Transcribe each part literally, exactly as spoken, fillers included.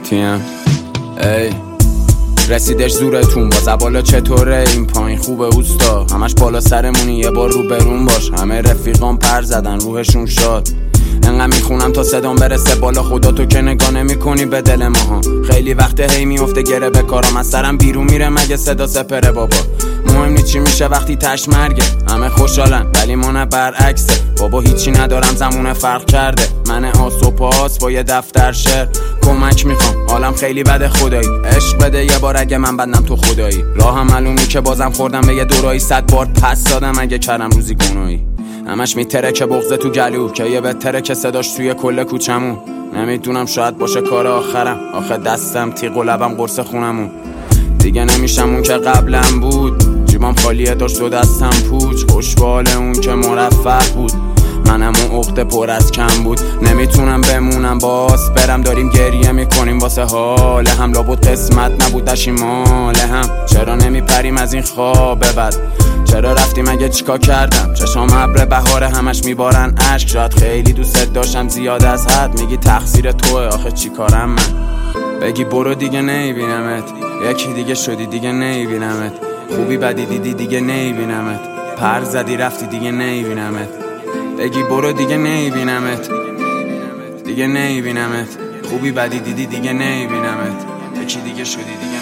تیم ای رسیدش زورتون با زبالا چطوره این پایین خوبه اوستا همش بالا سرمونی یه بار رو برون باش همه رفیقان پر زدن روحشون شاد انقدر میخونم تا صدام برسه بالا خدا تو که نگاه نمی‌کنی به دل ماها خیلی وقته هی میفته گره به کارم از سرم بیرون میره مگه صدا سپره بابا مهم نیست چی میشه وقتی تش مرگه همه خوشحالن ولی من برعکسه بابا هیچی ندارم زمونه فرق کرده من آس و پاس با یه دفتر شعر کمک میخوام حالم خیلی بده خدایی عشق بده یه بار اگه من بندم تو خدایی راهم معلومی که بازم خوردم به یه دورایی صد بار پس دادم اگه کردم روزی گناهی همش میتره که بغضه تو گلو که یه بهتره که صداش توی کل کوچمون نمیدونم شاید باشه کار آخرم آخه دستم تیغ و لبم قرص خونمون دیگه نمیشم اون که قبلم بود جیبم خالیه داشت و دستم پوچ خوشبال اون که مرفه بود منم اون عقده پر از کم بود نمیتونم بمونم باز برم داریم گریه میکنیم واسه حال هم لابد قسمت نبود دشیمال هم چرا نمیپریم از این خواب بد چرا رفتیم اگه چیکار کردم چشام ابر بهار همش میبارن اشک شاید خیلی دوست داشتم زیاد از حد میگی تقصیر توه آخه چی کارم من بگی برو دیگه نمیبینمت یکی دیگه شدی دیگه نمیبینمت خوبی بدی دیدی دیگه نمیبینمت پر زدی رفتی دیگه نمیبینمت بگی برو دیگه نمیبینمت دیگه نمیبینمت خوبی بدی دیدی دیگه نمیبینمت یکی دیگه شدی دیگه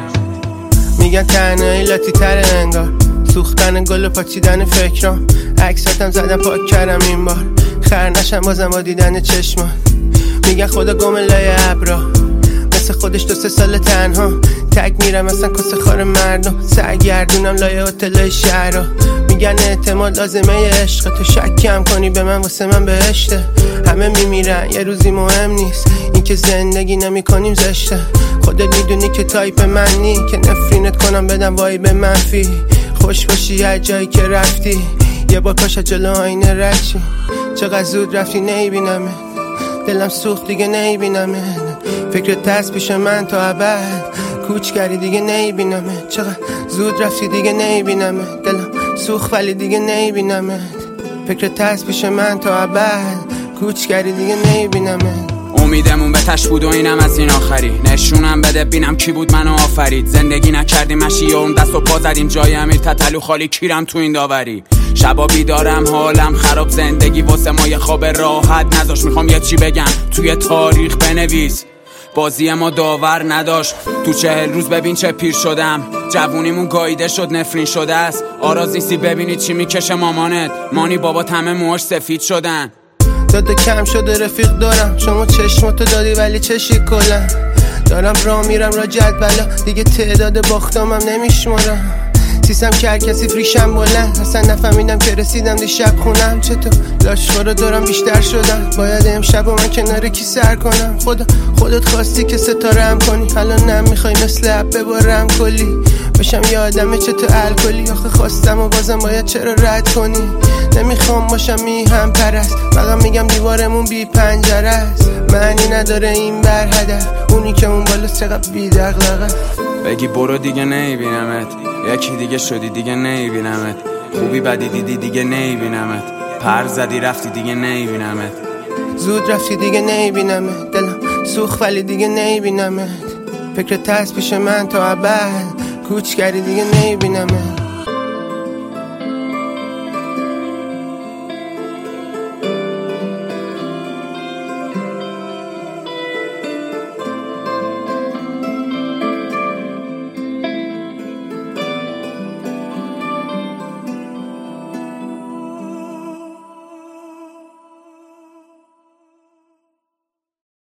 نمیبینمت میگن تنهایی لاتی تره انگار سوختن گل و پاچیدن فکرام عکساتم زدم پاک کردم این بار خر نشم بازم با دیدن چشمات میگن خدا گم لای ابرا مثل خودش دو سه سال تنها تک میرم مثلا کس خار مردم سرگردونم لای هتلای شهرها میگن اعتماد لازمه عشق تو شک کم کنی به من واسه من بهشته همه میمیرن یه روزی مهم نیست این که زندگی نمی کنیم زشته خودت میدونی که تایپ من نی که نفرینت کنم بدم وای به منفی خوش باشی هر جایی که رفتی یه بار پاشا جلو آینه رد شی چقدر زود رفتی نمیبینمه دلم سوخت دیگه نمیبینمه فکرت هست پیش من تا ابد کوچ کردی دیگه نمیبینمه چقدر زود رفتی دیگه نمیبینمه دلم سوخت ولی دیگه نمیبینمه فکرت هست پیش من تا ابد کوچ کردی دیگه نمیبینمه امیدمون به تش بود و اینم از این آخری نشونم بده بینم کی بود منو آفرید زندگی نکردیم مشی و اون دست و پا زدیم جای امیر تتلو خالی کیرم تو این داوری شبا بیدارم حالم خراب زندگی واسه ما یه خواب راحت نذاش میخوام یه چی بگم توی تاریخ بنویس بازی ما داور نداشت تو چهل روز ببین چه پیر شدم جوونیمون گاییده شد نفرین شده است آراز نیستی ببینی چی میکشه مامانت مانی بابا همه موهاش سفید شدن داده کم شده رفیق دارم شما چشماتو دادی ولی چشی کلم دارم راه میرم را جدولا دیگه تعداد باختامم نمیشمارم سیسم که هر کسی فریشم بلند اصلا نفهمیدم که رسیدم دیشب خونم چطور لاشخورا دارم بیشتر شدم باید امشب و من کنار کی سر کنم خدا خودت خواستی که ستاره هم کنی الان نمیخوای مثل اب ببارم کلی بشم یه آدمه چطور الکلی آخه خواستم و بازم باید چرا رد کنی نمیخوام باشم میهم پرست فقط میگم دیوارمون بی پنجره است معنی نداره این بر هدف اونی که اون بالا چقدر بی دغدغه بگی برو دیگه نمیبینمت یکی دیگه شدی دیگه نمیبینمت خوبی بدی دیدی دیگه نمیبینمت پر زدی رفتی دیگه نمیبینمت زود رفتی دیگه نمیبینمت دلم سوخت ولی دیگه نمیبینمت فکرت هست پیش من تا ابد کوچ کردی دیگه نمیبینمت